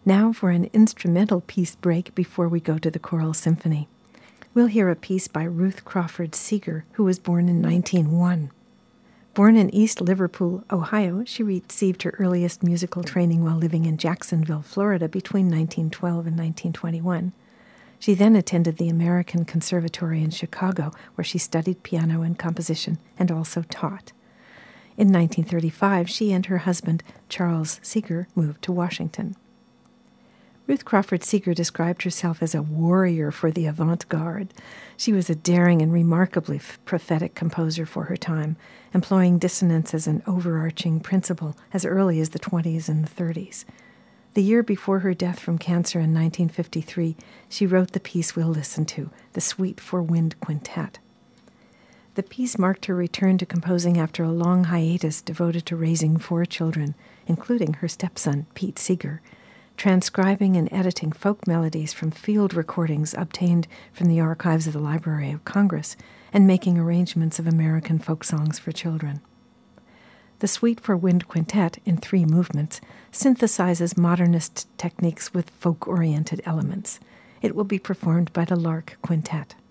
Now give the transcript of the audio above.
Now for an instrumental piece break before we go to the choral symphony. We'll hear a piece by Ruth Crawford Seeger, who was born in 1901. Born in East Liverpool, Ohio, she received her earliest musical training while living in Jacksonville, Florida, between 1912 and 1921. She then attended the American Conservatory in Chicago, where she studied piano and composition and also taught. In 1935, she and her husband, Charles Seeger, moved to Washington. Ruth Crawford Seeger described herself as a warrior for the avant-garde. She was a daring and remarkably prophetic composer for her time, employing dissonance as an overarching principle as early as the 20s and the 30s. The year before her death from cancer in 1953, she wrote the piece we'll listen to, the Suite for Wind Quintet. The piece marked her return to composing after a long hiatus devoted to raising 4 children, including her stepson, Pete Seeger, transcribing and editing folk melodies from field recordings obtained from the archives of the Library of Congress, and making arrangements of American folk songs for children. The Suite for Wind Quintet, in 3 movements, synthesizes modernist techniques with folk-oriented elements. It will be performed by the Lark Quintet.